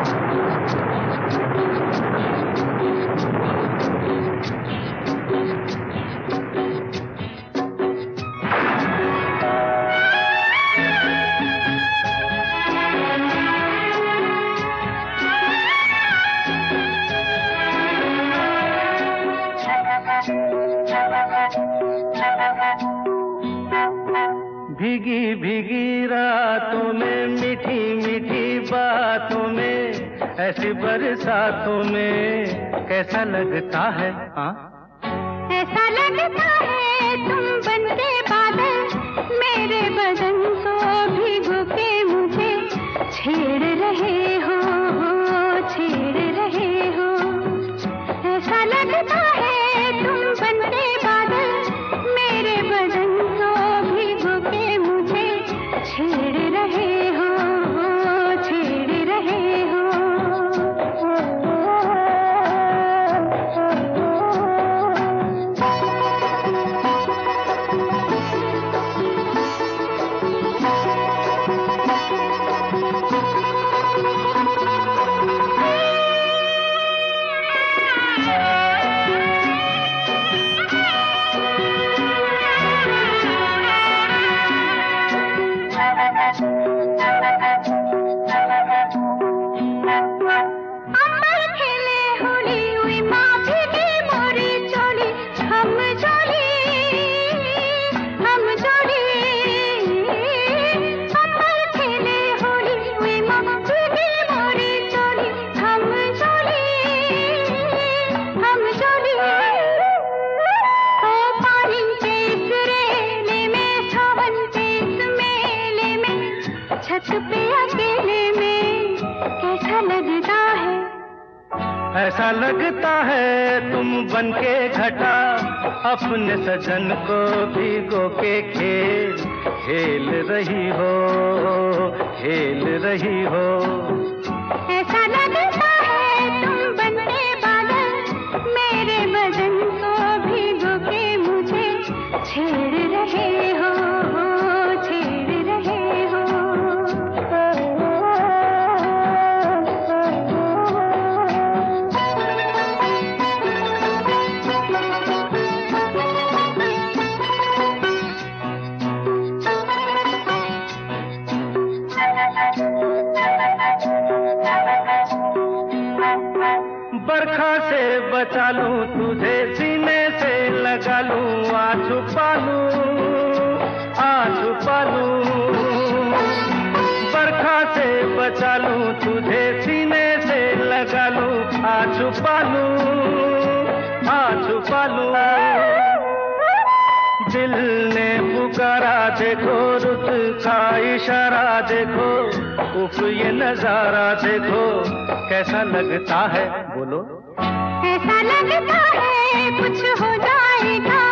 भीगी भीगी रातों में, मीठी मीठी बातों में, ऐसी बरसातों में कैसा लगता है? हाँ, ऐसा लगता है तुम बनके बादल मेरे बदन को भिगो के मुझे छेड़ रहे हो, छेड़ रहे हो। ऐसा लगता है तुम बनके बादल मेरे बदन को भिगो के मुझे छेड़ रहे हो, छेड़ रहे हो। छत पे अकेले में कैसा लगता है? ऐसा लगता है तुम बनके घटा अपने सजन को भिगो के खेल रही हो, खेल रही हो। ऐसा लगता है तुम बनके बादल मेरे बदन को भिगो के मुझे छेड़ रहे हो, छेड़ रहे हो। बरखा से बचा लूं तुझे, सीने से लगा लूं, आ छुपा लूं। बरखा से बचा लूं तुझे, सीने से लगा लूं, आ छुपा लूं। दिल ने पुकारा देखो, रुत का इशारा देखो, उफ ये नजारा देखो कैसा लगता है? बोलो। ऐसा लगता है कुछ हो जाएगा